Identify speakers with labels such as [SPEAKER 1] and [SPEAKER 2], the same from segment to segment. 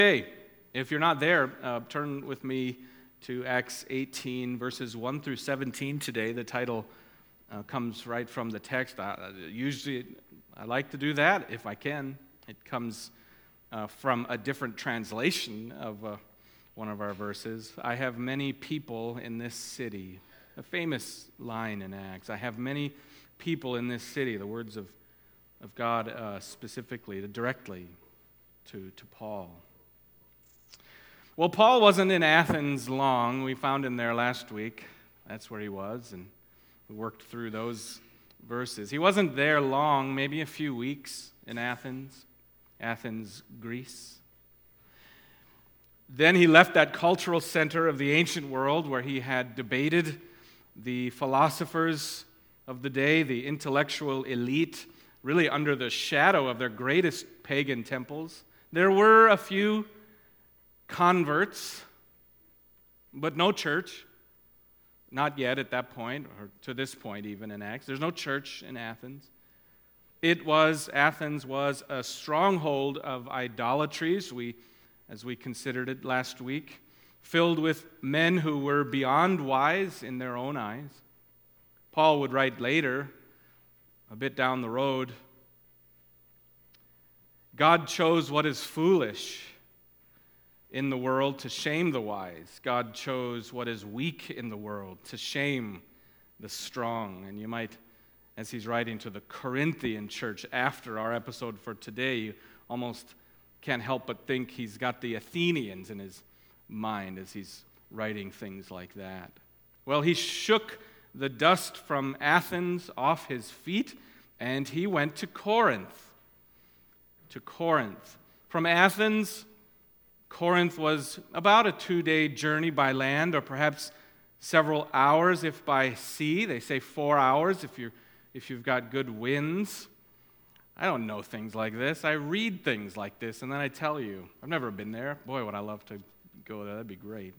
[SPEAKER 1] Okay, if you're not there, turn with me to Acts 18, verses 1 through 17 today. The title comes right from the text. Usually, I like to do that if I can. It comes from a different translation of one of our verses. I have many people in this city. A famous line in Acts. I have many people in this city. The words of God specifically, directly to Paul. Well, Paul wasn't in Athens long. We found him there last week. That's where he was, and we worked through those verses. He wasn't there long, maybe a few weeks in Athens, Greece. Then he left that cultural center of the ancient world where he had debated the philosophers of the day, the intellectual elite, really under the shadow of their greatest pagan temples. There were a few converts, but no church. Not yet at that point, or to this point even in Acts. There's no church in Athens. Athens was a stronghold of idolatries, as we considered it last week, filled with men who were beyond wise in their own eyes. Paul would write later, a bit down the road, God chose what is foolish in the world to shame the wise. God chose what is weak in the world to shame the strong. And you might, as he's writing to the Corinthian church after our episode for today, you almost can't help but think he's got the Athenians in his mind as he's writing things like that. Well, he shook the dust from Athens off his feet, and he went to Corinth. From Athens, Corinth was about a 2-day journey by land, or perhaps several hours if by sea. They say 4 hours if you've got good winds. I don't know things like this. I read things like this, and then I tell you. I've never been there. Boy, would I love to go there. That'd be great.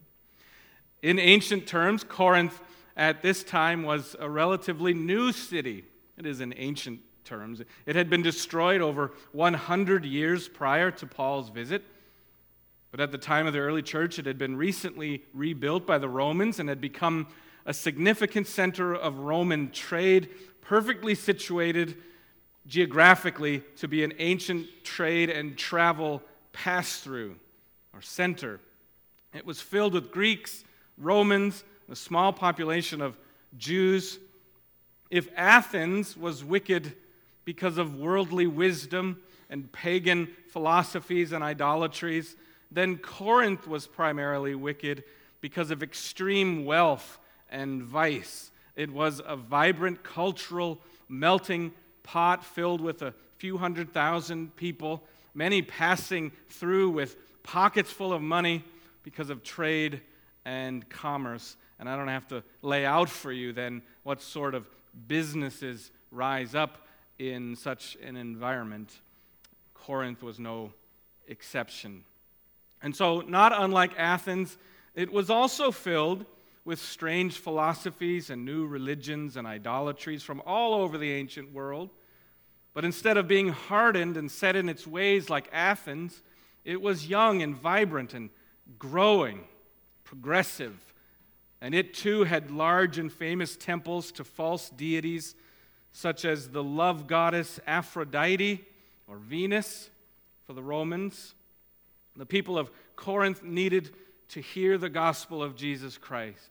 [SPEAKER 1] In ancient terms, Corinth at this time was a relatively new city. It is in ancient terms. It had been destroyed over 100 years prior to Paul's visit. But at the time of the early church, it had been recently rebuilt by the Romans and had become a significant center of Roman trade, perfectly situated geographically to be an ancient trade and travel pass-through or center. It was filled with Greeks, Romans, a small population of Jews. If Athens was wicked because of worldly wisdom and pagan philosophies and idolatries, then Corinth was primarily wicked because of extreme wealth and vice. It was a vibrant cultural melting pot filled with a few 100,000 people, many passing through with pockets full of money because of trade and commerce. And I don't have to lay out for you then what sort of businesses rise up in such an environment. Corinth was no exception. And so, not unlike Athens, it was also filled with strange philosophies and new religions and idolatries from all over the ancient world. But instead of being hardened and set in its ways like Athens, it was young and vibrant and growing, progressive. And it too had large and famous temples to false deities such as the love goddess Aphrodite or Venus for the Romans. The people of Corinth needed to hear the gospel of Jesus Christ.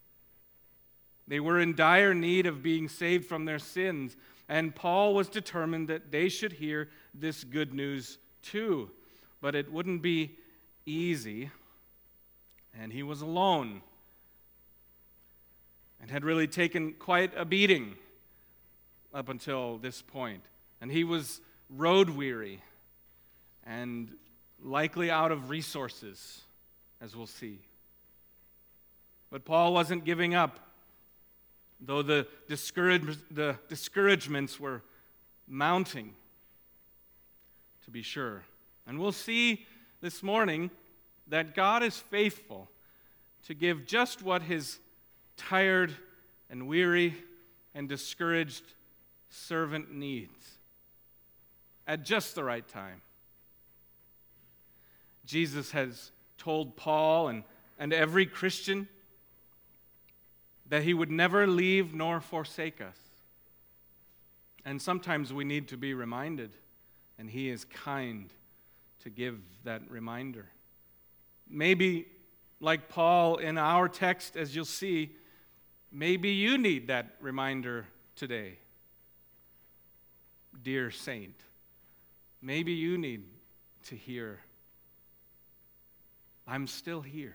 [SPEAKER 1] They were in dire need of being saved from their sins, and Paul was determined that they should hear this good news too. But it wouldn't be easy, and he was alone and had really taken quite a beating up until this point. And he was road-weary and likely out of resources, as we'll see. But Paul wasn't giving up, though the discouragements were mounting, to be sure. And we'll see this morning that God is faithful to give just what his tired and weary and discouraged servant needs at just the right time. Jesus has told Paul and every Christian that he would never leave nor forsake us. And sometimes we need to be reminded, and he is kind to give that reminder. Maybe, like Paul in our text, as you'll see, maybe you need that reminder today. Dear saint, maybe you need to hear, I'm still here.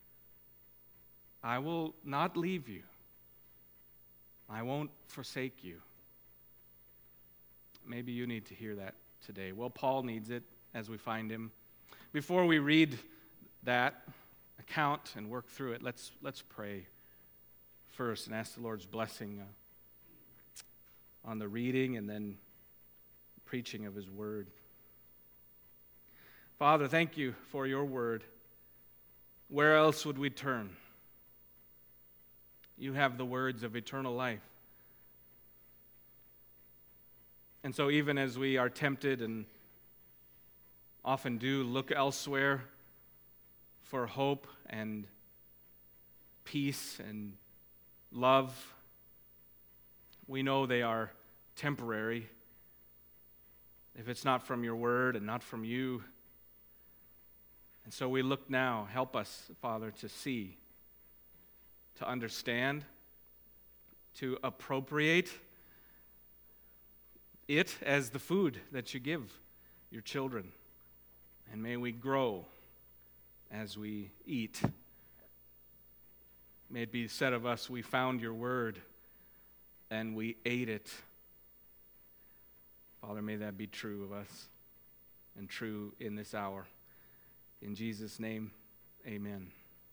[SPEAKER 1] I will not leave you. I won't forsake you. Maybe you need to hear that today. Well, Paul needs it as we find him. Before we read that account and work through it, let's pray first and ask the Lord's blessing on the reading and then preaching of his word. Father, thank you for your word. Where else would we turn? You have the words of eternal life. And so even as we are tempted and often do look elsewhere for hope and peace and love, we know they are temporary. If it's not from your word and not from you. And so we look now. Help us, Father, to see, to understand, to appropriate it as the food that you give your children. And may we grow as we eat. May it be said of us, we found your word and we ate it. Father, may that be true of us and true in this hour. In Jesus' name, amen.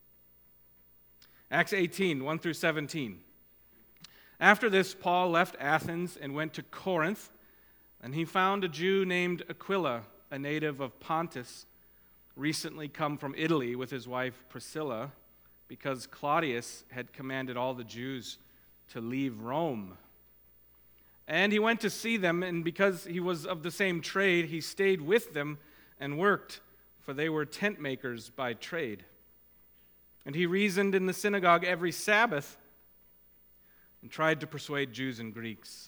[SPEAKER 1] Acts 18, 1 through 17. After this, Paul left Athens and went to Corinth, and he found a Jew named Aquila, a native of Pontus, recently come from Italy with his wife Priscilla, because Claudius had commanded all the Jews to leave Rome. And he went to see them, and because he was of the same trade, he stayed with them and worked, for they were tent makers by trade. And he reasoned in the synagogue every Sabbath and tried to persuade Jews and Greeks.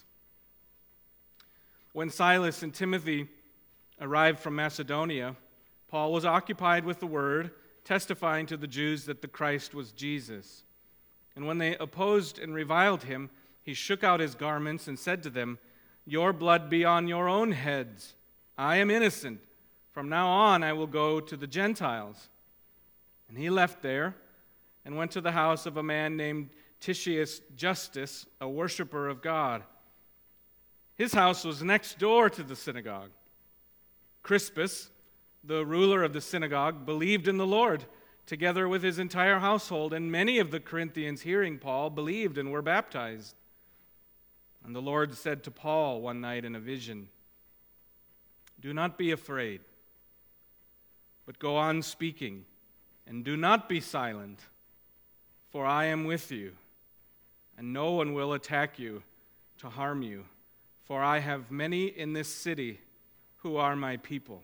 [SPEAKER 1] When Silas and Timothy arrived from Macedonia, Paul was occupied with the word, testifying to the Jews that the Christ was Jesus. And when they opposed and reviled him, he shook out his garments and said to them, "Your blood be on your own heads. I am innocent. From now on I will go to the Gentiles." And he left there and went to the house of a man named Titius Justus, a worshiper of God. His house was next door to the synagogue. Crispus, the ruler of the synagogue, believed in the Lord, together with his entire household, and many of the Corinthians, hearing Paul, believed and were baptized. And the Lord said to Paul one night in a vision, "Do not be afraid, but go on speaking, and do not be silent, for I am with you, and no one will attack you to harm you, for I have many in this city who are my people."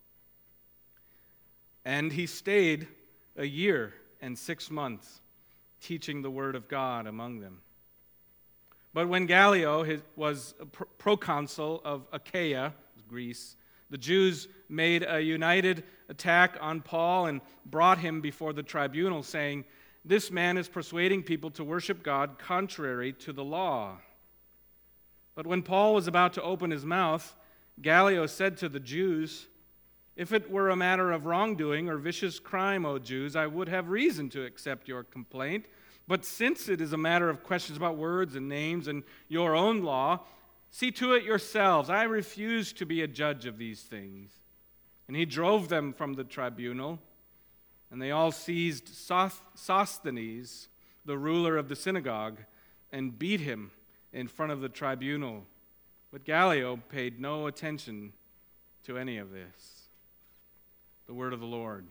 [SPEAKER 1] And he stayed a year and 6 months, teaching the word of God among them. But when Gallio was proconsul of Achaia, Greece, the Jews made a united attack on Paul and brought him before the tribunal, saying, "This man is persuading people to worship God contrary to the law." But when Paul was about to open his mouth, Gallio said to the Jews, "If it were a matter of wrongdoing or vicious crime, O Jews, I would have reason to accept your complaint. But since it is a matter of questions about words and names and your own law, see to it yourselves. I refuse to be a judge of these things." And he drove them from the tribunal, and they all seized Sosthenes, the ruler of the synagogue, and beat him in front of the tribunal. But Gallio paid no attention to any of this. The word of the Lord.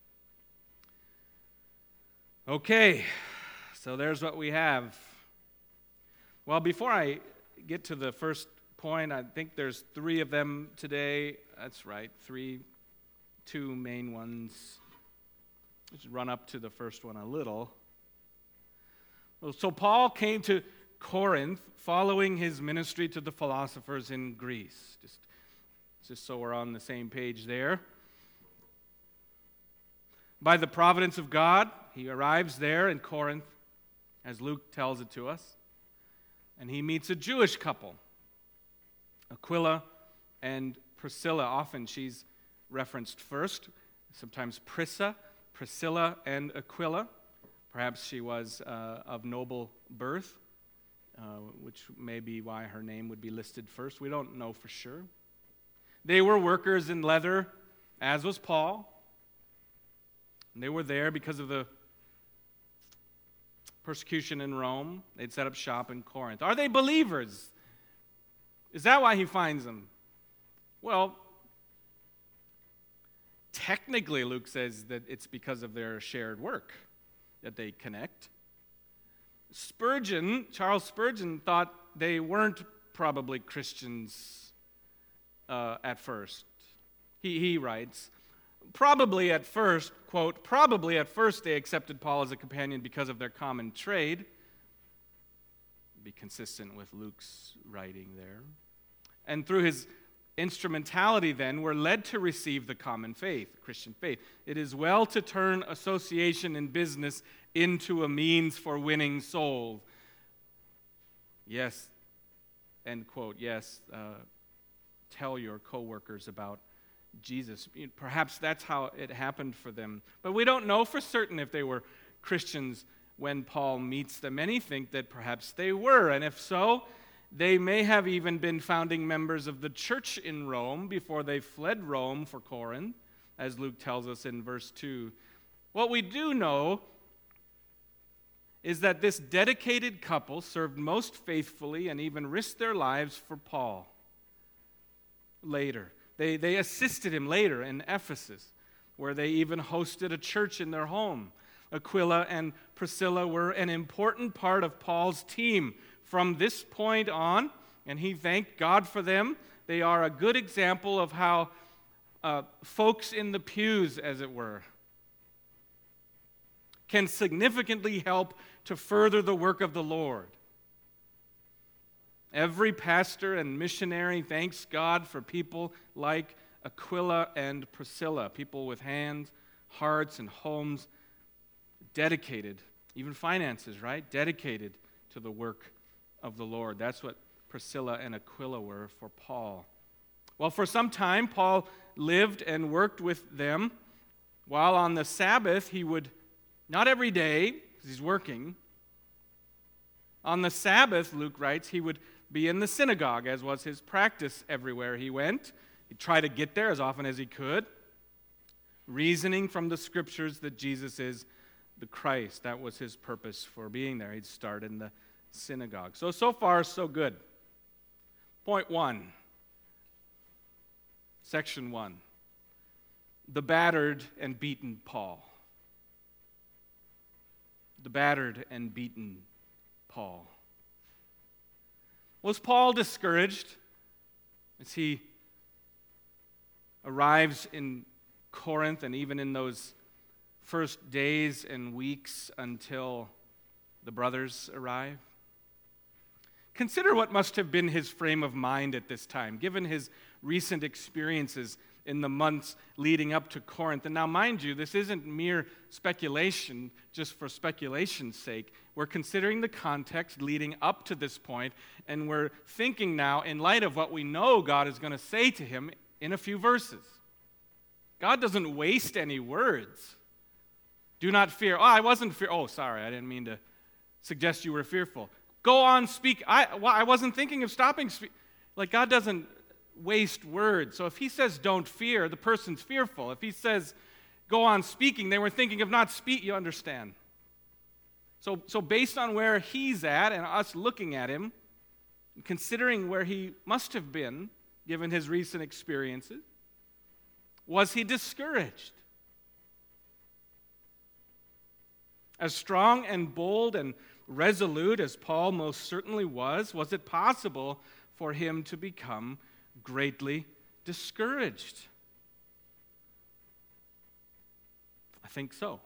[SPEAKER 1] Okay, so there's what we have. Well, before I get to the first point, I think there's 3 of them today. That's right, 3 two main ones. Let's run up to the first one a little. So Paul came to Corinth following his ministry to the philosophers in Greece. Just so we're on the same page there. By the providence of God, he arrives there in Corinth, as Luke tells it to us, and he meets a Jewish couple, Aquila and Priscilla. Often she's referenced first, sometimes Priscilla and Aquila. Perhaps she was of noble birth, which may be why her name would be listed first. We don't know for sure. They were workers in leather, as was Paul. And they were there because of the persecution in Rome. They'd set up shop in Corinth. Are they believers? Is that why he finds them? Well, technically, Luke says that it's because of their shared work that they connect. Charles Spurgeon, thought they weren't probably Christians at first. He writes, probably at first, quote, probably at first they accepted Paul as a companion because of their common trade. Be consistent with Luke's writing there. And through his instrumentality then, were led to receive the common faith, Christian faith. It is well to turn association in business into a means for winning souls. Yes, end quote, yes, tell your coworkers about Jesus. Perhaps that's how it happened for them. But we don't know for certain if they were Christians when Paul meets them. Many think that perhaps they were, and if so, they may have even been founding members of the church in Rome before they fled Rome for Corinth, as Luke tells us in verse 2. What we do know is that this dedicated couple served most faithfully and even risked their lives for Paul later. They assisted him later in Ephesus, where they even hosted a church in their home. Aquila and Priscilla were an important part of Paul's team from this point on, and he thanked God for them. They are a good example of how folks in the pews, as it were, can significantly help to further the work of the Lord. Every pastor and missionary thanks God for people like Aquila and Priscilla, people with hands, hearts, and homes dedicated, even finances, right? Dedicated to the work of the Lord. That's what Priscilla and Aquila were for Paul. Well, for some time, Paul lived and worked with them, while on the Sabbath he would, not every day, because he's working, on the Sabbath, Luke writes, he would be in the synagogue, as was his practice everywhere he went. He'd try to get there as often as he could, reasoning from the scriptures that Jesus is the Christ. That was his purpose for being there. He'd start in the synagogue. So far, so good. Point 1, section 1, the battered and beaten Paul. The battered and beaten Paul. Was Paul discouraged as he arrives in Corinth and even in those first days and weeks until the brothers arrive? Consider what must have been his frame of mind at this time, given his recent experiences in the months leading up to Corinth. And now, mind you, this isn't mere speculation just for speculation's sake. We're considering the context leading up to this point, and we're thinking now, in light of what we know God is going to say to him in a few verses. God doesn't waste any words. Do not fear. Oh, I wasn't fear. Oh, sorry, I didn't mean to suggest you were fearful. Go on, speak. I wasn't thinking of stopping. Like, God doesn't waste words. So if he says don't fear, the person's fearful. If he says go on speaking, they were thinking of not speak, you understand. So based on where he's at and us looking at him, considering where he must have been, given his recent experiences, was he discouraged? As strong and bold and resolute as Paul most certainly was it possible for him to become greatly discouraged? think so.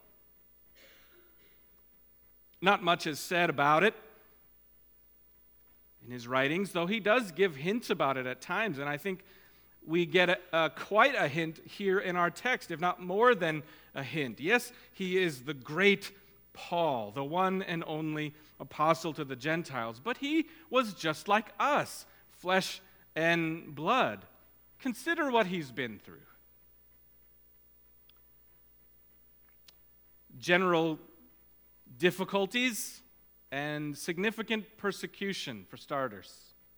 [SPEAKER 1] Not much is said about it in his writings, though he does give hints about it at times, and I think we get quite a hint here in our text, if not more than a hint. Yes, he is the great Paul, the one and only apostle to the Gentiles, but he was just like us, flesh and blood. Consider what he's been through. General difficulties and significant persecution, for starters.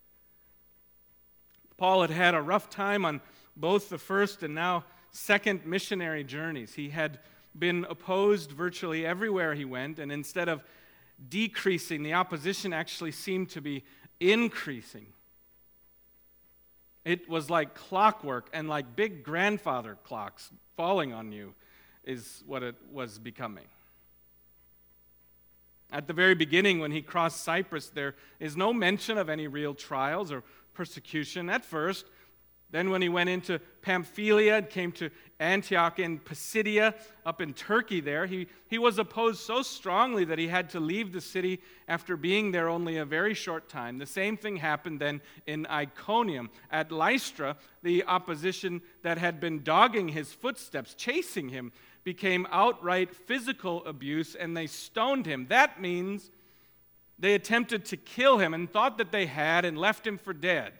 [SPEAKER 1] Paul had had a rough time on both the first and now second missionary journeys. He had been opposed virtually everywhere he went, and instead of decreasing, the opposition actually seemed to be increasing. It was like clockwork and like big grandfather clocks falling on you is what it was becoming. At the very beginning, when he crossed Cyprus, there is no mention of any real trials or persecution at first. Then when he went into Pamphylia and came to Antioch in Pisidia, up in Turkey there, he was opposed so strongly that he had to leave the city after being there only a very short time. The same thing happened then in Iconium. At Lystra, the opposition that had been dogging his footsteps, chasing him, became outright physical abuse, and they stoned him. That means they attempted to kill him and thought that they had and left him for dead.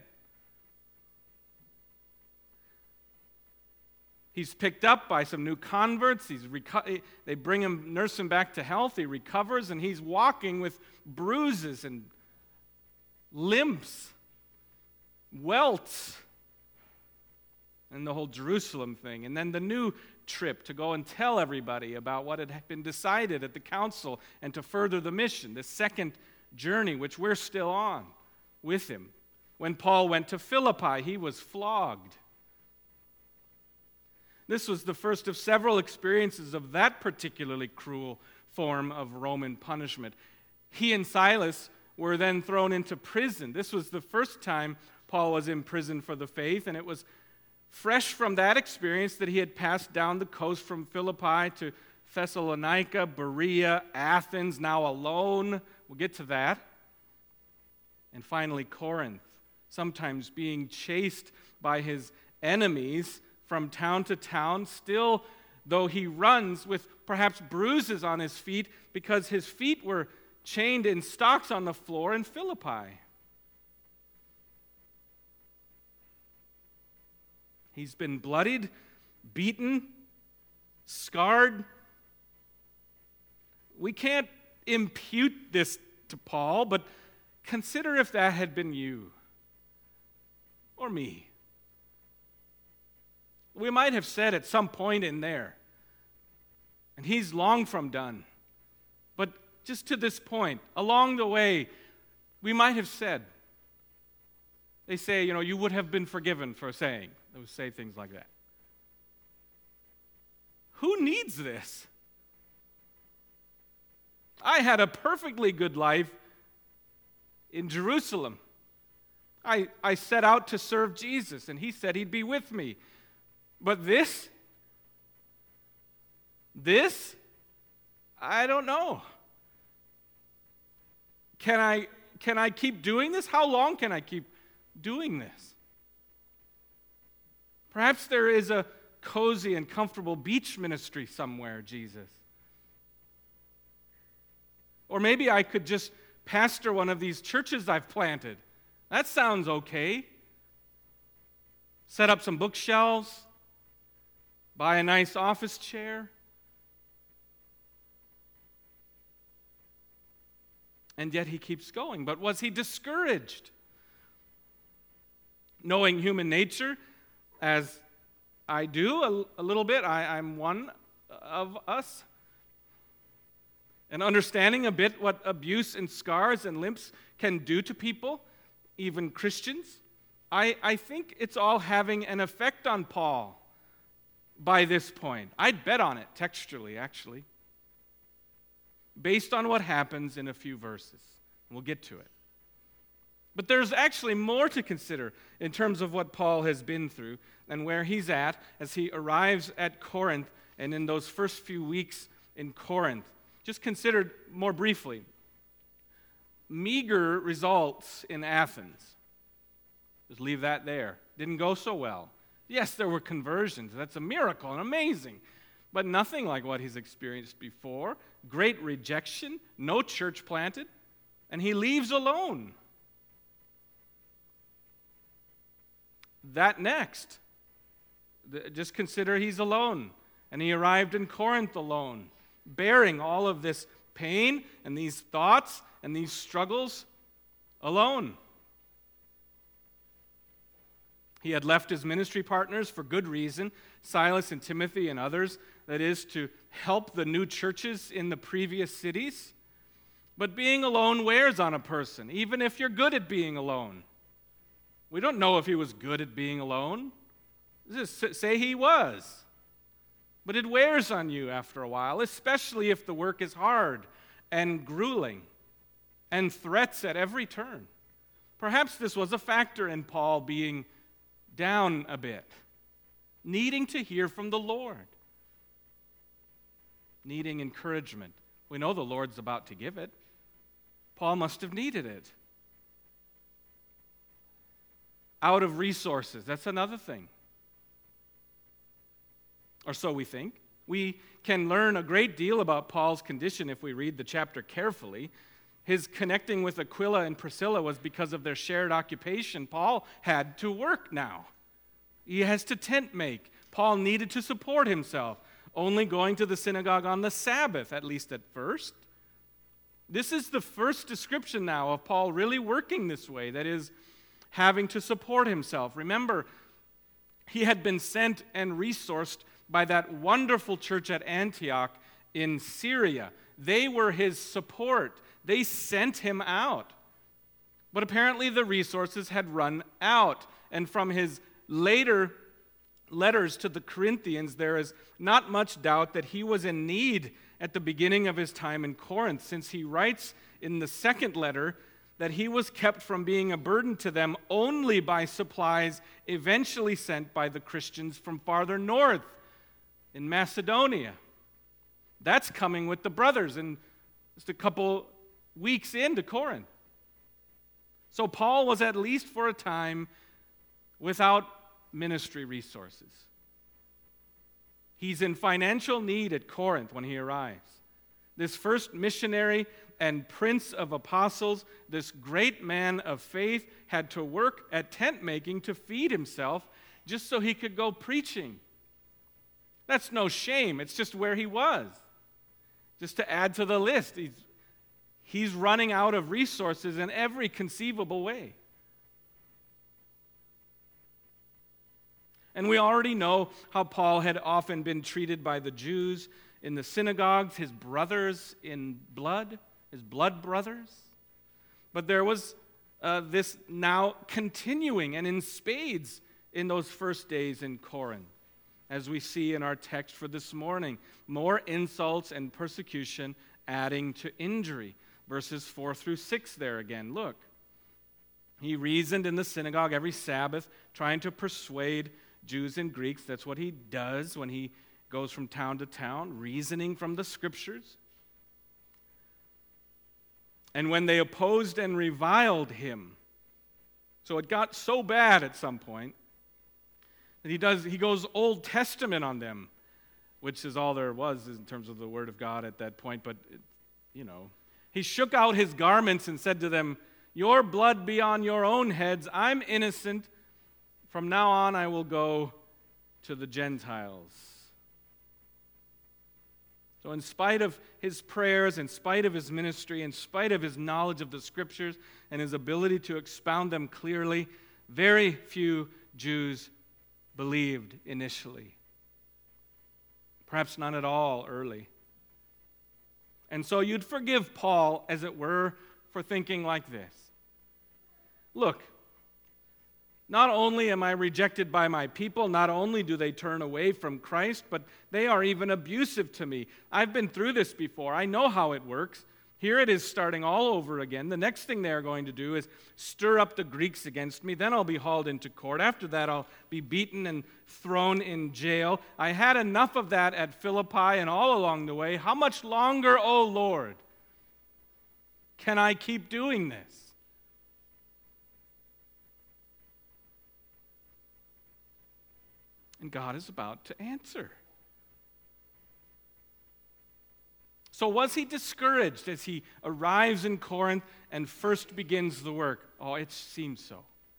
[SPEAKER 1] He's picked up by some new converts. They bring him, nurse him back to health. He recovers, and he's walking with bruises and limps, welts, and the whole Jerusalem thing. And then the new trip to go and tell everybody about what had been decided at the council and to further the mission, the second journey, which we're still on with him. When Paul went to Philippi, he was flogged. This was the first of several experiences of that particularly cruel form of Roman punishment. He and Silas were then thrown into prison. This was the first time Paul was in prison for the faith, and it was fresh from that experience that he had passed down the coast from Philippi to Thessalonica, Berea, Athens, now alone. We'll get to that. And finally, Corinth, sometimes being chased by his enemies from town to town, still, though he runs with perhaps bruises on his feet because his feet were chained in stocks on the floor in Philippi. He's been bloodied, beaten, scarred. We can't impute this to Paul, but consider if that had been you or me. We might have said at some point in there, and he's long from done, but just to this point, along the way, we might have said, they say, you would have been forgiven for saying, they would say things like that. Who needs this? I had a perfectly good life in Jerusalem. I set out to serve Jesus, and he said he'd be with me. But this, I don't know. Can I keep doing this? How long can I keep doing this? Perhaps there is a cozy and comfortable beach ministry somewhere, Jesus. Or maybe I could just pastor one of these churches I've planted. That sounds okay. Set up some bookshelves. Buy a nice office chair. And yet he keeps going. But was he discouraged? Knowing human nature, as I do a little bit, I'm one of us, and understanding a bit what abuse and scars and limps can do to people, even Christians, I think it's all having an effect on Paul. By this point, I'd bet on it textually, actually, based on what happens in a few verses. We'll get to it. But there's actually more to consider in terms of what Paul has been through and where he's at as he arrives at Corinth and in those first few weeks in Corinth. Just consider more briefly. Meager results in Athens. Just leave that there. Didn't go so well. Yes, there were conversions. That's a miracle and amazing. But nothing like what he's experienced before. Great rejection, no church planted, and he leaves alone. That next, just consider he's alone. And he arrived in Corinth alone, bearing all of this pain and these thoughts and these struggles alone. He had left his ministry partners for good reason, Silas and Timothy and others, that is, to help the new churches in the previous cities. But being alone wears on a person, even if you're good at being alone. We don't know if he was good at being alone. Just say he was. But it wears on you after a while, especially if the work is hard and grueling and threats at every turn. Perhaps this was a factor in Paul being down a bit, needing to hear from the Lord, needing encouragement. We know the Lord's about to give it. Paul must have needed it. Out of resources, that's another thing. Or so we think. We can learn a great deal about Paul's condition if we read the chapter carefully. His connecting with Aquila and Priscilla was because of their shared occupation. Paul had to work now. He has to tent make. Paul needed to support himself, only going to the synagogue on the Sabbath, at least at first. This is the first description now of Paul really working this way, that is, having to support himself. Remember, he had been sent and resourced by that wonderful church at Antioch in Syria. They were his support. They sent him out. But apparently the resources had run out. And from his later letters to the Corinthians, there is not much doubt that he was in need at the beginning of his time in Corinth, since he writes in the second letter that he was kept from being a burden to them only by supplies eventually sent by the Christians from farther north in Macedonia. That's coming with the brothers in just a couple weeks into Corinth. So Paul was, at least for a time, without ministry resources. He's in financial need at Corinth when he arrives. This first missionary and prince of apostles, this great man of faith, had to work at tent making to feed himself just so he could go preaching. That's no shame. It's just where he was. Just to add to the list, he's running out of resources in every conceivable way. And we already know how Paul had often been treated by the Jews in the synagogues, his brothers in blood, his blood brothers. But there was this now continuing and in spades in those first days in Corinth. As we see in our text for this morning, more insults and persecution adding to injury. Verses 4 through 6 there again. Look, he reasoned in the synagogue every Sabbath, trying to persuade Jews and Greeks. That's what he does when he goes from town to town, reasoning from the Scriptures. And when they opposed and reviled him, so it got so bad at some point, that he goes Old Testament on them, which is all there was in terms of the Word of God at that point. But, he shook out his garments and said to them, "Your blood be on your own heads. I'm innocent. From now on I will go to the Gentiles." So in spite of his prayers, in spite of his ministry, in spite of his knowledge of the Scriptures and his ability to expound them clearly, very few Jews believed initially. Perhaps none at all early. And so you'd forgive Paul, as it were, for thinking like this. Look, not only am I rejected by my people, not only do they turn away from Christ, but they are even abusive to me. I've been through this before. I know how it works. Here it is starting all over again. The next thing they're going to do is stir up the Greeks against me. Then I'll be hauled into court. After that, I'll be beaten and thrown in jail. I had enough of that at Philippi and all along the way. How much longer, O Lord, can I keep doing this? And God is about to answer. So was he discouraged as he arrives in Corinth and first begins the work? Oh, it seems so.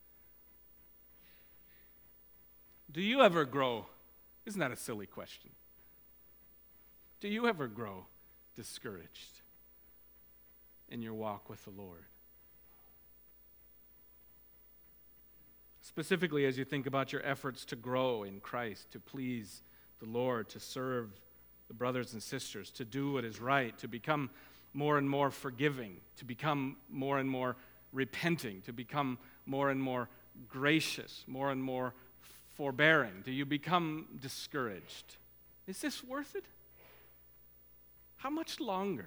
[SPEAKER 1] Do you ever grow? Isn't that a silly question? Do you ever grow discouraged in your walk with the Lord? Specifically, as you think about your efforts to grow in Christ, to please the Lord, to serve the brothers and sisters, to do what is right, to become more and more forgiving, to become more and more repenting, to become more and more gracious, more and more forbearing. Do you become discouraged? Is this worth it? How much longer?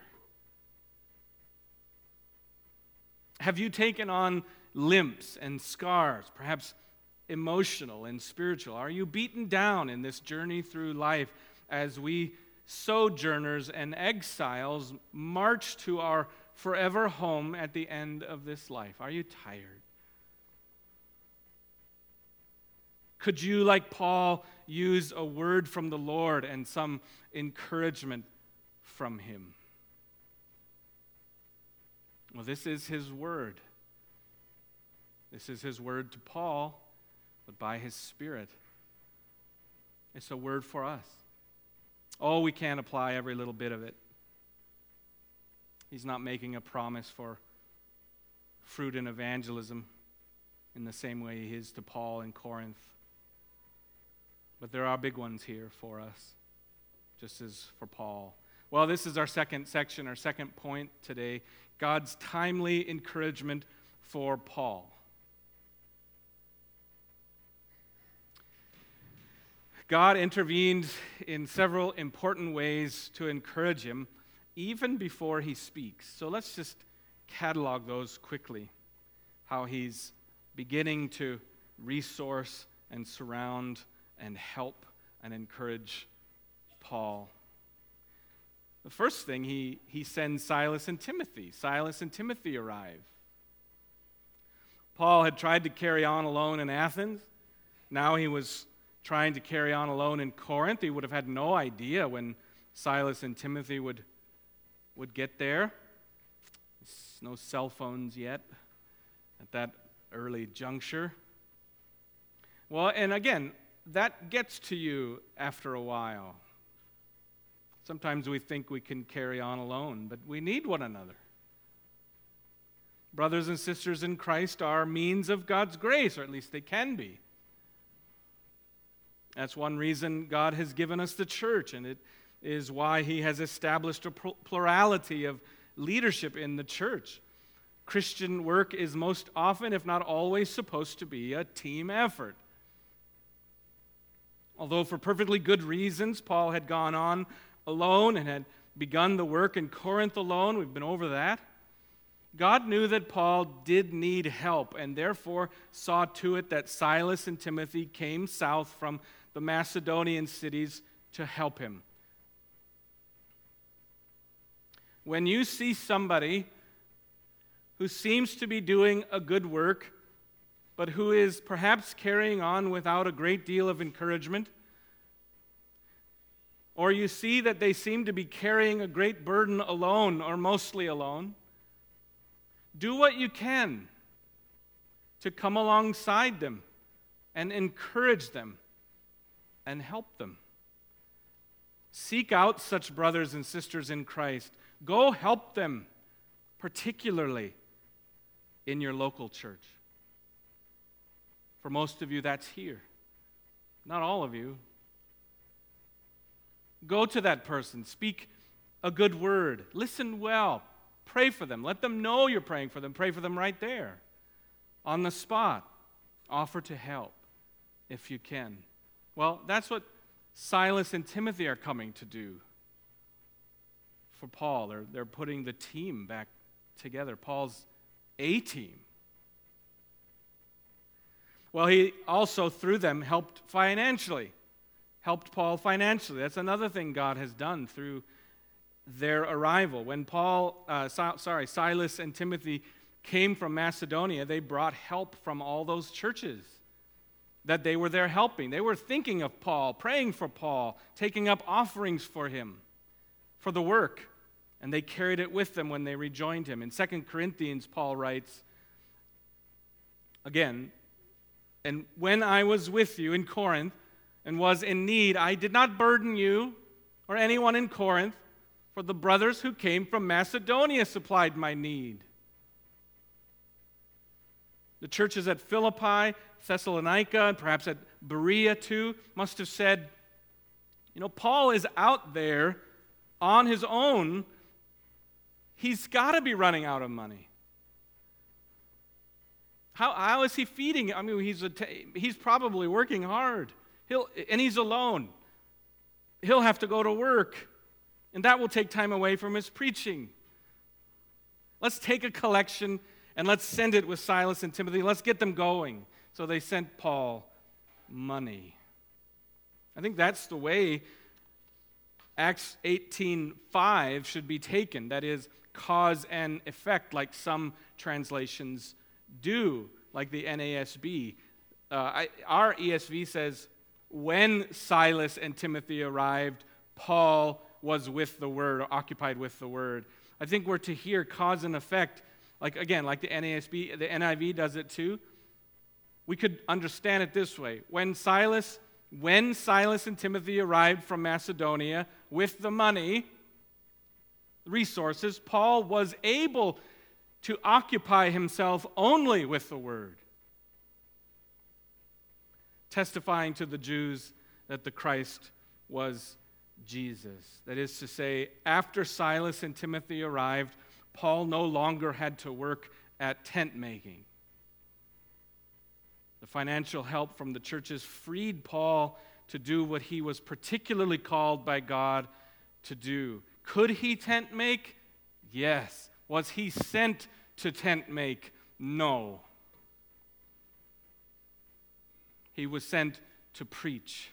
[SPEAKER 1] Have you taken on limps and scars, perhaps emotional and spiritual? Are you beaten down in this journey through life as we sojourners and exiles march to our forever home at the end of this life? Are you tired? Could you, like Paul, use a word from the Lord and some encouragement from him? Well, this is his word. This is his word to Paul, but by his Spirit. It's a word for us. Oh, we can't apply every little bit of it. He's not making a promise for fruit in evangelism in the same way he is to Paul in Corinth. But there are big ones here for us, just as for Paul. Well, this is our second section, our second point today, God's timely encouragement for Paul. God intervened in several important ways to encourage him, even before he speaks. So let's just catalog those quickly, how he's beginning to resource and surround and help and encourage Paul. The first thing, he sends Silas and Timothy. Silas and Timothy arrive. Paul had tried to carry on alone in Athens. Now he was trying to carry on alone in Corinth. He would have had no idea when Silas and Timothy would get there. There's no cell phones yet at that early juncture. Well, and again, that gets to you after a while. Sometimes we think we can carry on alone, but we need one another. Brothers and sisters in Christ are means of God's grace, or at least they can be. That's one reason God has given us the church, and it is why he has established a plurality of leadership in the church. Christian work is most often, if not always, supposed to be a team effort. Although for perfectly good reasons, Paul had gone on alone and had begun the work in Corinth alone. We've been over that. God knew that Paul did need help, and therefore saw to it that Silas and Timothy came south from the Macedonian cities to help him. When you see somebody who seems to be doing a good work, but who is perhaps carrying on without a great deal of encouragement, or you see that they seem to be carrying a great burden alone or mostly alone, do what you can to come alongside them and encourage them and help them. Seek out such brothers and sisters in Christ. Go help them, particularly in your local church. For most of you, that's here. Not all of you. Go to that person. Speak a good word. Listen well. Pray for them. Let them know you're praying for them. Pray for them right there, on the spot. Offer to help if you can. Well, that's what Silas and Timothy are coming to do for Paul. They're putting the team back together, Paul's A team. Well, he also, through them, helped Paul financially. That's another thing God has done through their arrival. When Silas and Timothy came from Macedonia, they brought help from all those churches that they were there helping. They were thinking of Paul, praying for Paul, taking up offerings for him, for the work, and they carried it with them when they rejoined him. In 2 Corinthians, Paul writes, again, "And when I was with you in Corinth and was in need, I did not burden you or anyone in Corinth, for the brothers who came from Macedonia supplied my need." The churches at Philippi, Thessalonica, and perhaps at Berea too, must have said, Paul is out there on his own. He's got to be running out of money. How is he feeding? I mean, he's probably working hard. And he's alone. He'll have to go to work, and that will take time away from his preaching. Let's take a collection and let's send it with Silas and Timothy. Let's get them going. So they sent Paul money. I think that's the way Acts 18:5 should be taken. That is, cause and effect, like some translations do, like the NASB. Our ESV says, when Silas and Timothy arrived, Paul was with the word, or occupied with the word. I think we're to hear cause and effect, like the NASB, the NIV does it too. We could understand it this way. When Silas and Timothy arrived from Macedonia with the money, resources, Paul was able to occupy himself only with the word, testifying to the Jews that the Christ was Jesus. That is to say, after Silas and Timothy arrived, Paul no longer had to work at tent making. The financial help from the churches freed Paul to do what he was particularly called by God to do. Could he tent make? Yes. Was he sent to tent make? No. He was sent to preach.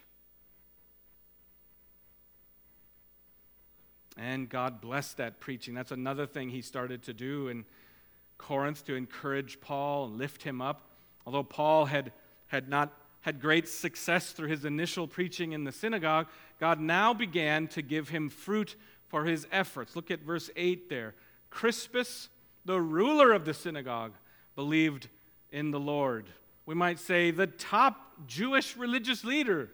[SPEAKER 1] And God blessed that preaching. That's another thing he started to do in Corinth, to encourage Paul and lift him up. Although Paul had not had great success through his initial preaching in the synagogue, God now began to give him fruit for his efforts. Look at verse 8 there. Crispus, the ruler of the synagogue, believed in the Lord. We might say the top Jewish religious leader,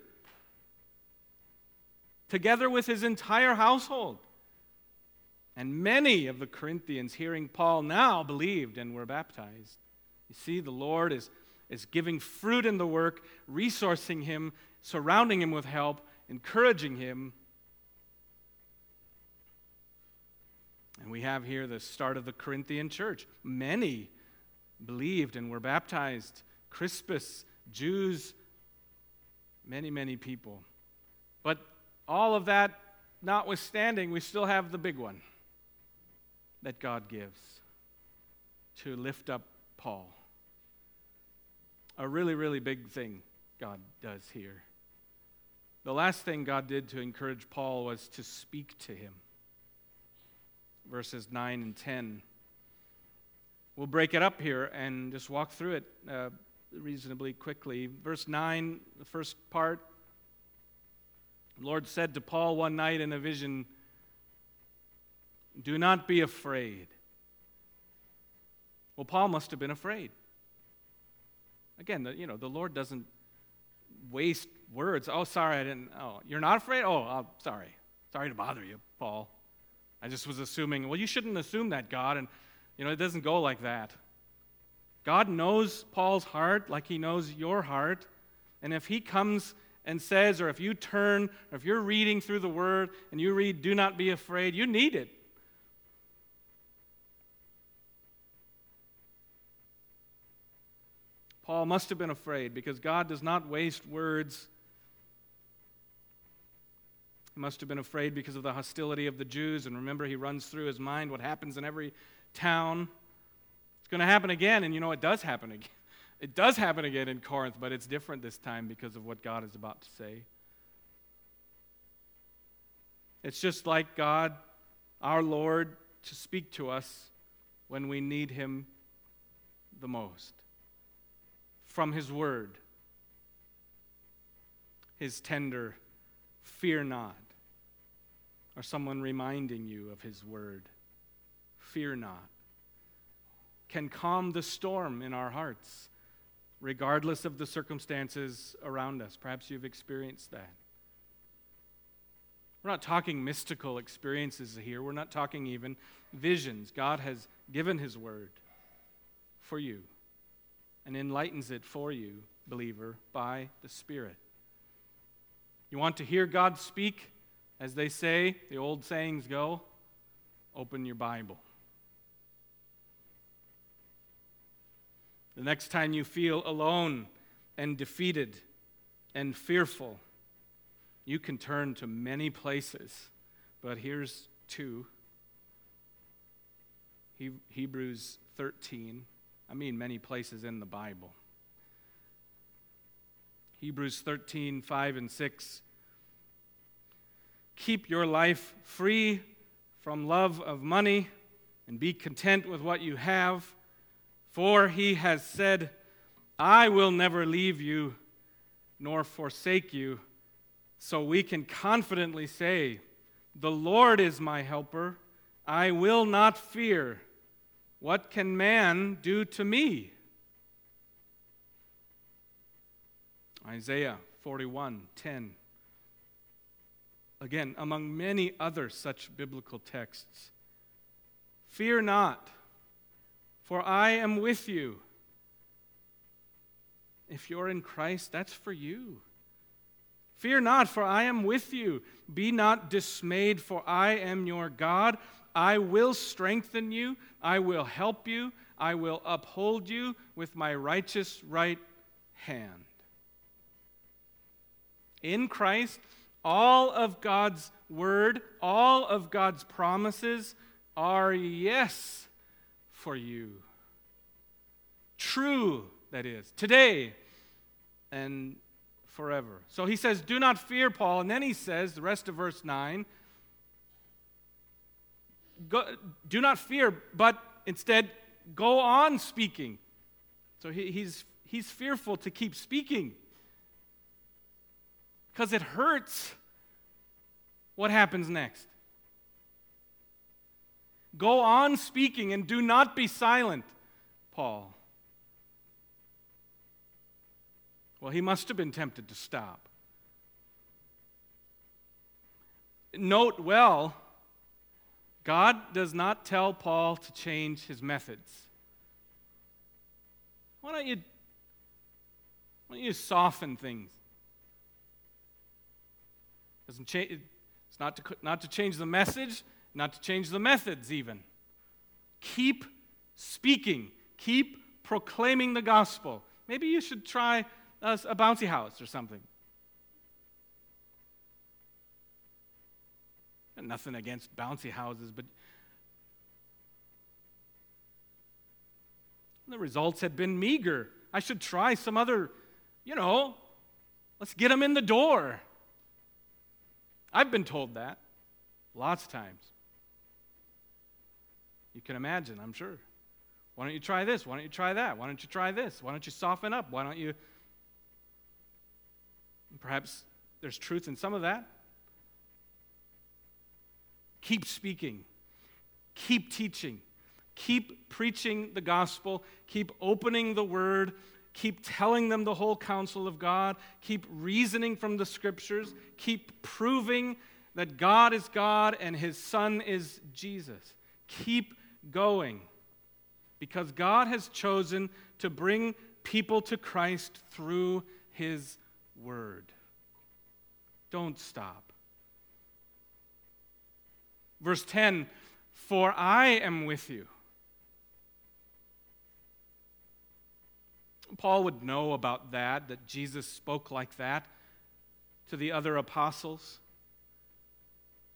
[SPEAKER 1] together with his entire household. And many of the Corinthians, hearing Paul now, believed and were baptized. You see, the Lord is giving fruit in the work, resourcing him, surrounding him with help, encouraging him. And we have here the start of the Corinthian church. Many believed and were baptized. Crispus, Jews, many, many people. But all of that notwithstanding, we still have the big one that God gives to lift up Paul. A really, really big thing God does here. The last thing God did to encourage Paul was to speak to him. Verses 9 and 10. We'll break it up here and just walk through it reasonably quickly. Verse 9, the first part. The Lord said to Paul one night in a vision, "Do not be afraid." Well, Paul must have been afraid. Again, the Lord doesn't waste words. Oh, sorry, I didn't. Oh, you're not afraid? Oh, sorry. Sorry to bother you, Paul. I just was assuming. Well, you shouldn't assume that, God. And, it doesn't go like that. God knows Paul's heart like he knows your heart. And if he comes and says, or if you turn, or if you're reading through the Word and you read, "Do not be afraid," you need it. Paul must have been afraid because God does not waste words. He must have been afraid because of the hostility of the Jews. And remember, he runs through his mind what happens in every town. It's going to happen again, and it does happen again. It does happen again in Corinth, but it's different this time because of what God is about to say. It's just like God, our Lord, to speak to us when we need Him the most. From His Word, His tender, fear not, or someone reminding you of His Word, fear not, can calm the storm in our hearts, regardless of the circumstances around us. Perhaps you've experienced that. We're not talking mystical experiences here. We're not talking even visions. God has given His Word for you and enlightens it for you, believer, by the Spirit. You want to hear God speak, as they say, the old sayings go, open your Bible. The next time you feel alone and defeated and fearful, you can turn to many places, but here's two. Hebrews 13. I mean many places in the Bible. Hebrews 13, 5 and 6. Keep your life free from love of money and be content with what you have. For He has said, I will never leave you nor forsake you. So we can confidently say, the Lord is my helper. I will not fear. What can man do to me? Isaiah 41:10. Again, among many other such biblical texts. Fear not, for I am with you. If you're in Christ, that's for you. Fear not, for I am with you. Be not dismayed, for I am your God. I will strengthen you. I will help you. I will uphold you with my righteous right hand. In Christ, all of God's word, all of God's promises are yes for you. True, that is, today and forever. So he says, do not fear, Paul. And then he says, the rest of verse 9, do not fear, but instead go on speaking. So he's fearful to keep speaking because it hurts what happens next. Go on speaking and do not be silent, Paul. Well, he must have been tempted to stop. Note well, God does not tell Paul to change his methods. Why don't you soften things? Doesn't change. It's not to change the message, not to change the methods even. Keep speaking. Keep proclaiming the gospel. Maybe you should try a bouncy house or something. Nothing against bouncy houses, but the results had been meager. I should try some other, let's get them in the door. I've been told that lots of times. You can imagine, I'm sure. Why don't you try this? Why don't you try that? Why don't you try this? Why don't you soften up? Why don't you... Perhaps there's truth in some of that. Keep speaking. Keep teaching. Keep preaching the gospel. Keep opening the word. Keep telling them the whole counsel of God. Keep reasoning from the scriptures. Keep proving that God is God and His Son is Jesus. Keep going. Because God has chosen to bring people to Christ through His word. Don't stop. Verse 10, for I am with you. Paul would know about that Jesus spoke like that to the other apostles.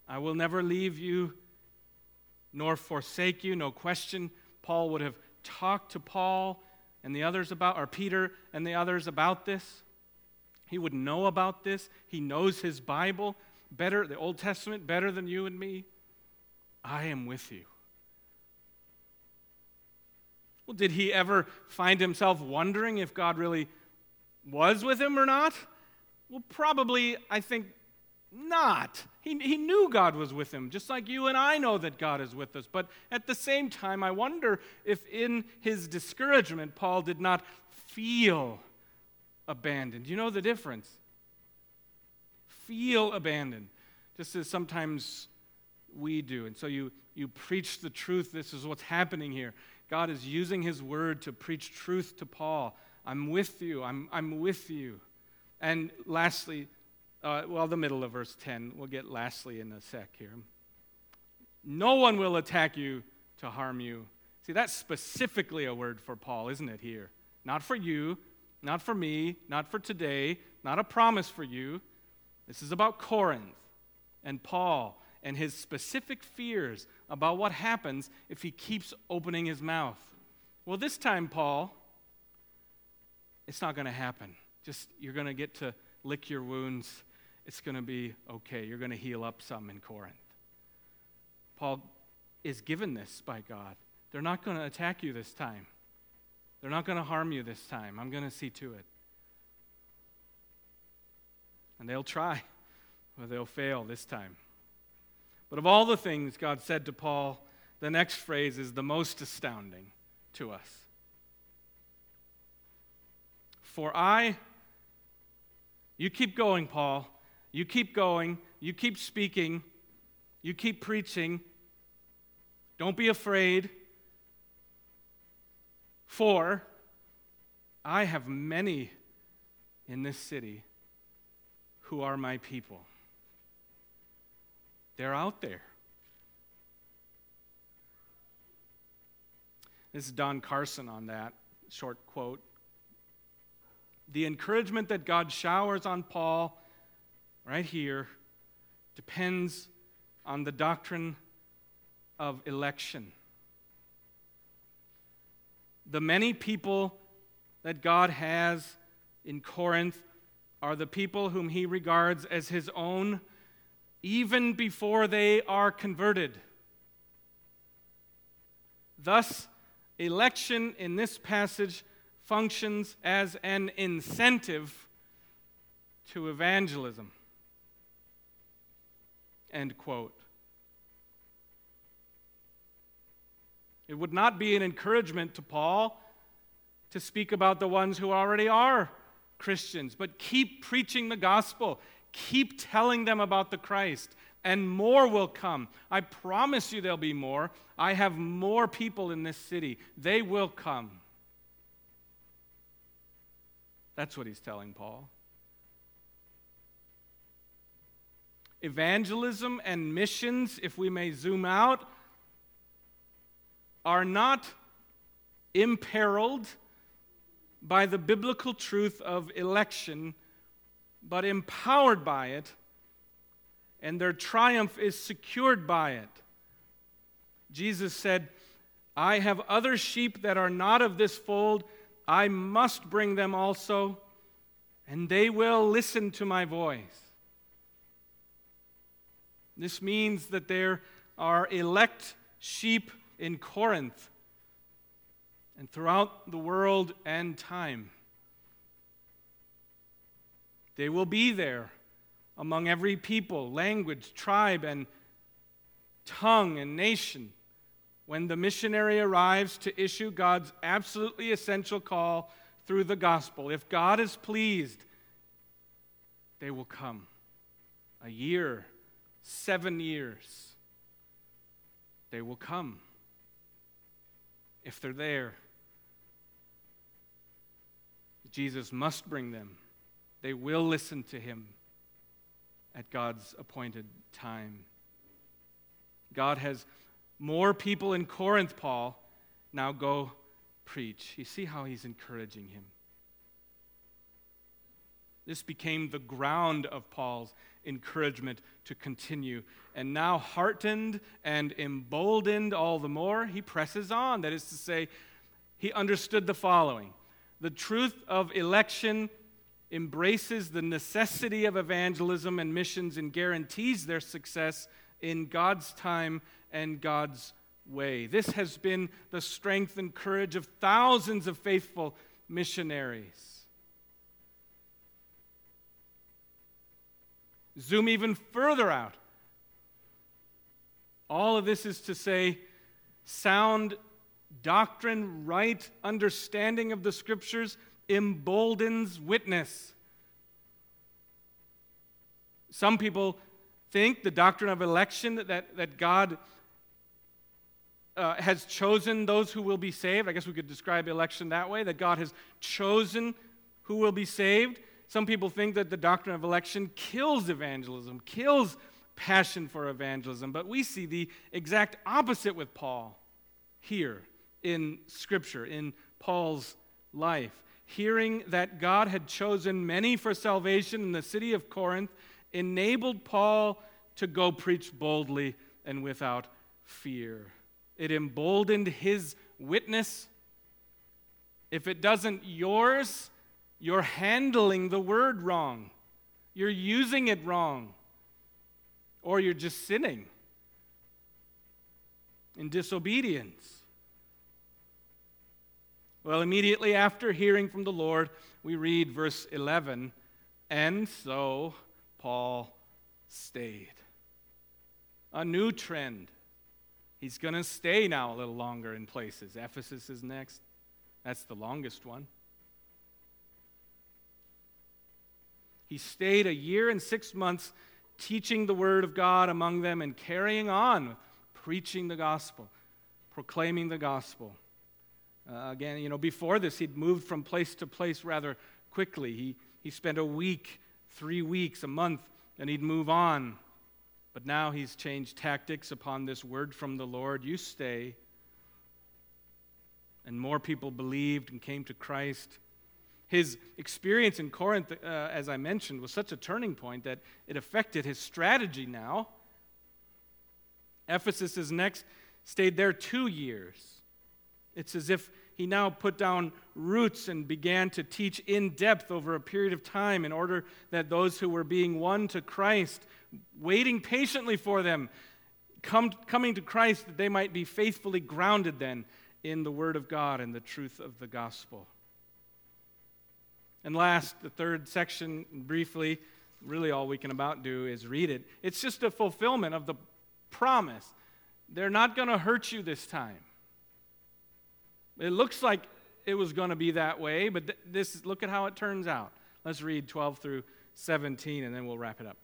[SPEAKER 1] I will never leave you nor forsake you. No question, Paul would have talked to Paul and the others about, or Peter and the others about this. He would know about this. He knows his Bible better, the Old Testament, better than you and me. I am with you. Well, did he ever find himself wondering if God really was with him or not? Well, probably, I think, not. He knew God was with him, just like you and I know that God is with us. But at the same time, I wonder if in his discouragement, Paul did not feel abandoned. You know the difference? Feel abandoned, just as sometimes we do. And so you preach the truth. This is what's happening here. God is using his word to preach truth to Paul. I'm with you. I'm with you. And lastly, the middle of verse 10. We'll get lastly in a sec here. No one will attack you to harm you. See, that's specifically a word for Paul, isn't it, here? Not for you, not for me, not for today, not a promise for you. This is about Corinth and Paul and his specific fears about what happens if he keeps opening his mouth. Well, this time, Paul, it's not going to happen. Just, you're going to get to lick your wounds. It's going to be okay. You're going to heal up some in Corinth. Paul is given this by God. They're not going to attack you this time. They're not going to harm you this time. I'm going to see to it. And they'll try, or they'll fail this time. But of all the things God said to Paul, the next phrase is the most astounding to us. You keep going, Paul. You keep going. You keep speaking. You keep preaching. Don't be afraid. For I have many in this city who are my people. They're out there. This is Don Carson on that short quote. The encouragement that God showers on Paul right here depends on the doctrine of election. The many people that God has in Corinth are the people whom he regards as his own even before they are converted. Thus, election in this passage functions as an incentive to evangelism. End quote. It would not be an encouragement to Paul to speak about the ones who already are Christians, but keep preaching the gospel. Keep telling them about the Christ, and more will come. I promise you there'll be more. I have more people in this city. They will come. That's what he's telling Paul. Evangelism and missions, if we may zoom out, are not imperiled by the biblical truth of election, but empowered by it, and their triumph is secured by it. Jesus said, I have other sheep that are not of this fold. I must bring them also, and they will listen to my voice. This means that there are elect sheep in Corinth and throughout the world and time. They will be there among every people, language, tribe, and tongue and nation when the missionary arrives to issue God's absolutely essential call through the gospel. If God is pleased, they will come. A year, 7 years, they will come. If they're there, Jesus must bring them. They will listen to him at God's appointed time. God has more people in Corinth, Paul. Now go preach. You see how he's encouraging him. This became the ground of Paul's encouragement to continue. And now, heartened and emboldened all the more, he presses on. That is to say, he understood the following: the truth of election embraces the necessity of evangelism and missions and guarantees their success in God's time and God's way. This has been the strength and courage of thousands of faithful missionaries. Zoom even further out. All of this is to say, sound doctrine, right understanding of the Scriptures emboldens witness. Some people think the doctrine of election, that God has chosen those who will be saved. I guess we could describe election that way, that God has chosen who will be saved. Some people think that the doctrine of election kills evangelism, kills passion for evangelism. But we see the exact opposite with Paul here in Scripture, in Paul's life. Hearing that God had chosen many for salvation in the city of Corinth enabled Paul to go preach boldly and without fear. It emboldened his witness. If it doesn't yours, you're handling the word wrong. You're using it wrong. Or you're just sinning in disobedience. Well, immediately after hearing from the Lord, we read verse 11, and so Paul stayed. A new trend. He's going to stay now a little longer in places. Ephesus is next. That's the longest one. He stayed 1 year and 6 months teaching the word of God among them and carrying on with preaching the gospel, proclaiming the gospel. Again, before this, he'd moved from place to place rather quickly. He spent a week, 3 weeks, a month, and he'd move on. But now he's changed tactics upon this word from the Lord. You stay. And more people believed and came to Christ. His experience in Corinth, as I mentioned, was such a turning point that it affected his strategy now. Ephesus is next, stayed there 2 years. It's as if he now put down roots and began to teach in depth over a period of time in order that those who were being won to Christ, waiting patiently for them, coming to Christ, that they might be faithfully grounded then in the Word of God and the truth of the gospel. And last, the third section, briefly, really all we can about do is read it. It's just a fulfillment of the promise. They're not going to hurt you this time. It looks like it was going to be that way, but look at how it turns out. Let's read 12 through 17, and then we'll wrap it up.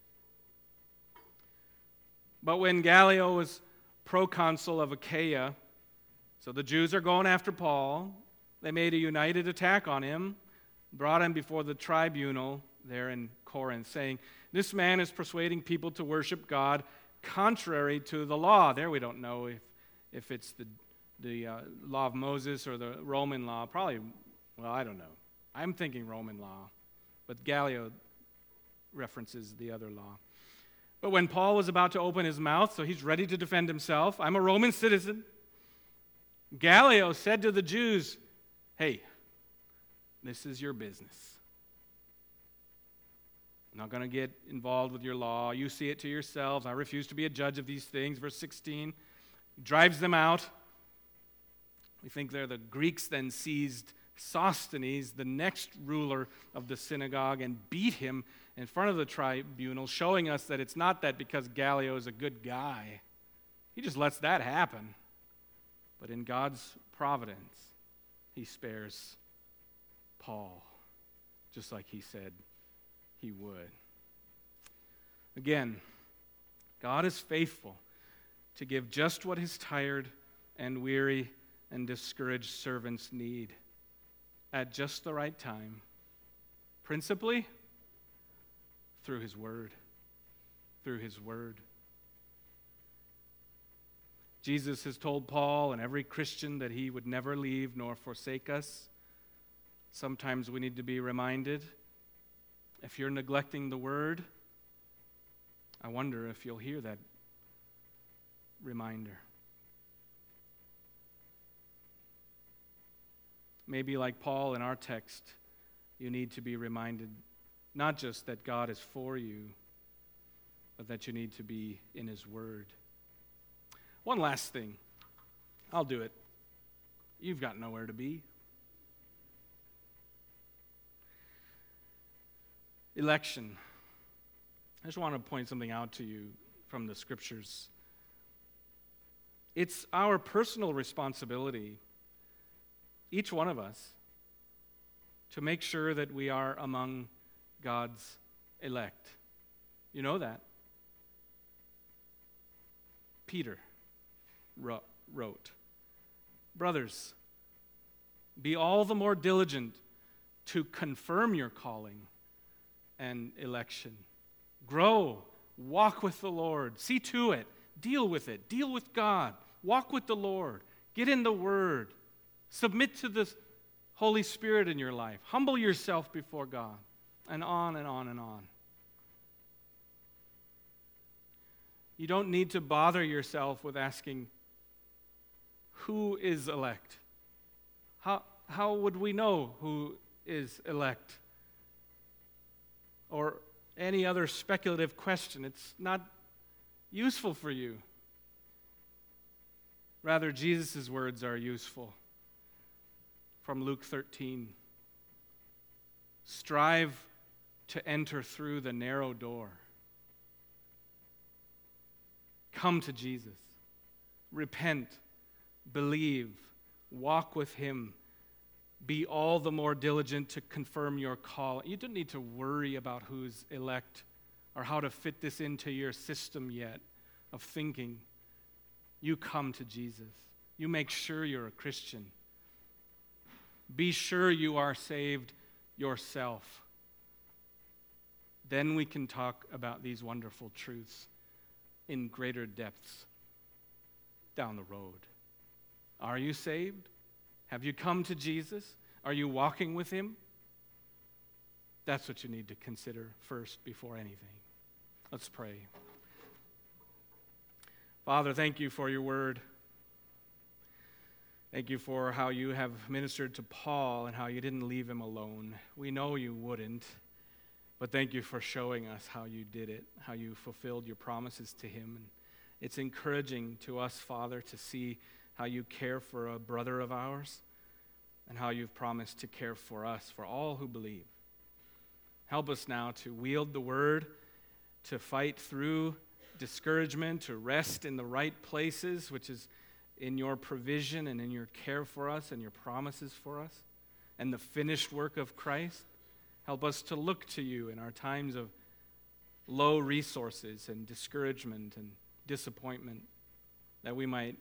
[SPEAKER 1] But when Gallio was proconsul of Achaia, so the Jews are going after Paul, they made a united attack on him, brought him before the tribunal there in Corinth, saying, "This man is persuading people to worship God contrary to the law." There we don't know if it's the law of Moses or the Roman law. Probably, well, I don't know. I'm thinking Roman law, but Gallio references the other law. But when Paul was about to open his mouth, so he's ready to defend himself, I'm a Roman citizen, Gallio said to the Jews, "Hey, this is your business. I'm not going to get involved with your law. You see it to yourselves. I refuse to be a judge of these things." Verse 16, drives them out. We think there the Greeks then seized Sosthenes, the next ruler of the synagogue, and beat him in front of the tribunal, showing us that it's not that because Gallio is a good guy. He just lets that happen. But in God's providence, he spares Paul, just like he said he would. Again, God is faithful to give just what his tired and weary and discouraged servants need at just the right time, principally through his word. Through his word. Jesus has told Paul and every Christian that he would never leave nor forsake us. Sometimes we need to be reminded If you're neglecting the word, I wonder if you'll hear that reminder. Maybe like Paul in our text, you need to be reminded not just that God is for you, but that you need to be in His Word. One last thing. I'll do it. You've got nowhere to be. Election. I just want to point something out to you from the Scriptures. It's our personal responsibility, each one of us, to make sure that we are among God's elect. You know that. Peter wrote, "Brothers, be all the more diligent to confirm your calling and election. Grow, walk with the Lord, see to it, deal with God, walk with the Lord, get in the Word, submit to the Holy Spirit in your life, humble yourself before God," and on and on and on. You don't need to bother yourself with asking, who is elect? How would we know who is elect? Or any other speculative question. It's not useful for you. Rather, Jesus' words are useful. From Luke 13. Strive to enter through the narrow door. Come to Jesus. Repent. Believe. Walk with Him. Be all the more diligent to confirm your call. You don't need to worry about who's elect or how to fit this into your system yet of thinking. You come to Jesus. You make sure you're a Christian. Be sure you are saved yourself. Then we can talk about these wonderful truths in greater depths down the road. Are you saved? Have you come to Jesus? Are you walking with Him? That's what you need to consider first before anything. Let's pray. Father, thank you for your word. Thank you for how you have ministered to Paul and how you didn't leave him alone. We know you wouldn't, but thank you for showing us how you did it, how you fulfilled your promises to him. And it's encouraging to us, Father, to see how you care for a brother of ours and how you've promised to care for us, for all who believe. Help us now to wield the word, to fight through discouragement, to rest in the right places, which is in your provision and in your care for us and your promises for us, and the finished work of Christ. Help us to look to you in our times of low resources and discouragement and disappointment, that we might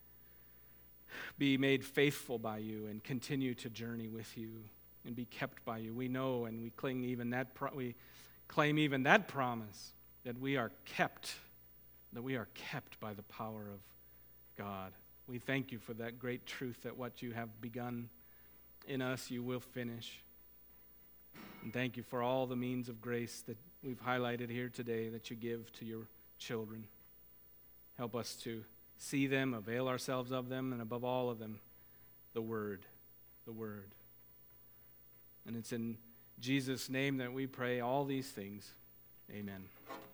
[SPEAKER 1] be made faithful by you and continue to journey with you and be kept by you. We know and we claim even that promise, that we are kept by the power of God. We thank you for that great truth, that what you have begun in us, you will finish. And thank you for all the means of grace that we've highlighted here today that you give to your children. Help us to see them, avail ourselves of them, and above all of them, the Word. The Word. And it's in Jesus' name that we pray all these things. Amen.